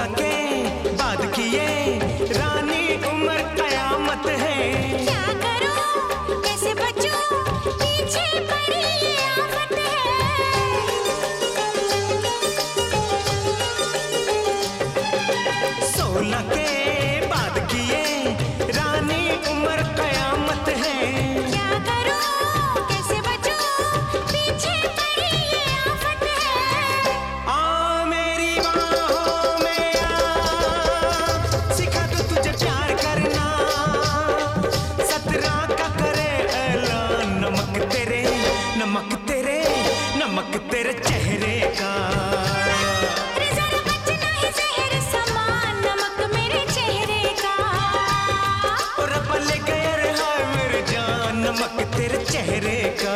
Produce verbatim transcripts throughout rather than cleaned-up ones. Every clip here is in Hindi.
सोलह के बाद की ये रानी उम्र कयामत है। क्या करूं कैसे बचूं पीछे पड़ी ये आफत है। सोलह के बाद की ये रानी उम्र कयामत है। क्या करूं कैसे बचूं पीछे पड़ी ये आफत है। आ मेरी बाहों में आ, सिखा दूं तुझे प्यार करना। सत्रह का करे ऐलान, नमक तेरे नमक तेरे नमक तेरे चेहरे का। रे जरा बचना है जहर समान नमक मेरे चेहरे का। और पले गए रे हाय मेरे जान, नमक तेरे चेहरे का।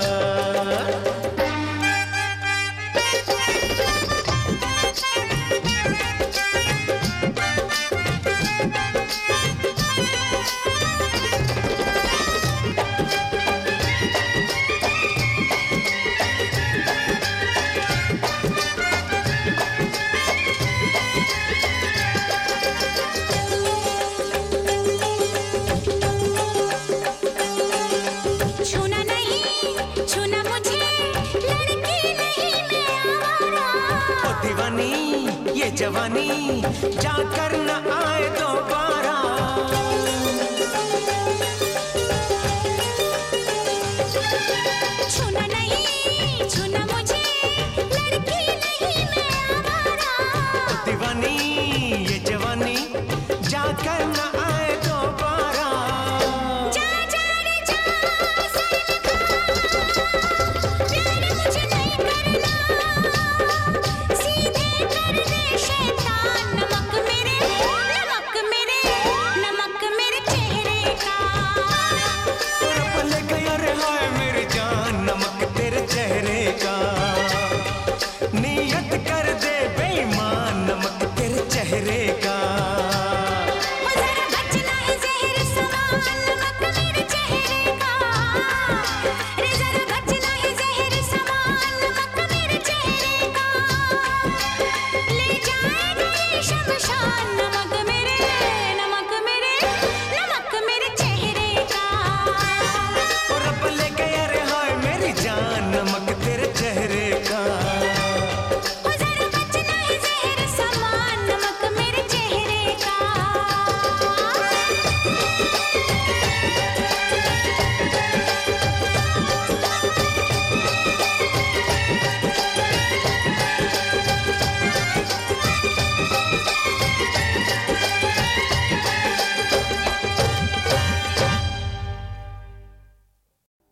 छूना नहीं छूना मुझे लड़की नहीं मैं आवारा। ओ दीवानी ये जवानी जाकर न आए दोबारा। छूना नहीं छूना